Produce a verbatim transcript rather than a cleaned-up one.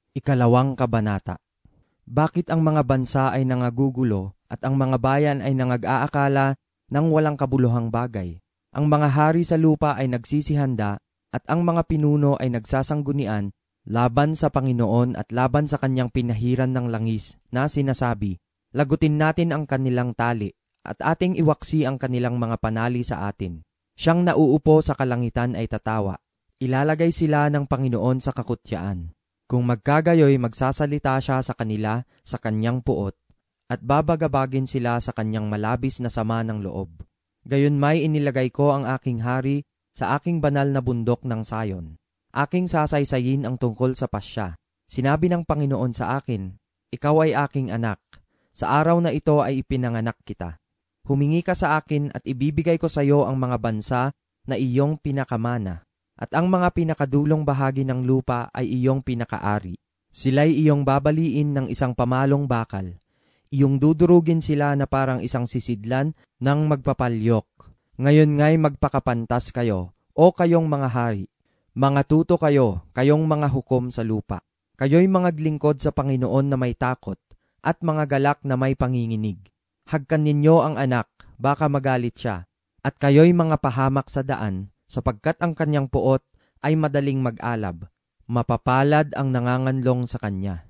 Ikalawang kabanata. Bakit ang mga bansa ay nangagugulo at ang mga bayan ay nangag-aakala ng walang kabuluhang bagay? Ang mga hari sa lupa ay nagsisihanda at ang mga pinuno ay nagsasanggunian laban sa Panginoon at laban sa kanyang pinahiran ng langis na sinasabi, lagutin natin ang kanilang tali at ating iwaksi ang kanilang mga panali sa atin. Siyang nauupo sa kalangitan ay tatawa. Ilalagay sila ng Panginoon sa kakutyaan. Kung magkagayoy, magsasalita siya sa kanila sa kanyang puot, at babagabagin sila sa kanyang malabis na sama ng loob. Gayon may inilagay ko ang aking hari sa aking banal na bundok ng Sayon. Aking sasaysayin ang tungkol sa pasya. Sinabi ng Panginoon sa akin, ikaw ay aking anak. Sa araw na ito ay ipinanganak kita. Humingi ka sa akin at ibibigay ko sa iyo ang mga bansa na iyong pinakamana. At ang mga pinakadulong bahagi ng lupa ay iyong pinakaari. Sila'y iyong babaliin ng isang pamalong bakal. Iyong dudurugin sila na parang isang sisidlan ng magpapalyok. Ngayon nga'y magpakapantas kayo, o kayong mga hari. Mga tuto kayo, kayong mga hukom sa lupa. Kayo'y mga glingkod sa Panginoon na may takot, at mga galak na may panginginig. Hagkan ninyo ang anak, baka magalit siya. At kayo'y mga pahamak sa daan, sapagkat ang kanyang puot ay madaling mag-alab, mapapalad ang nanganganlong sa kanya.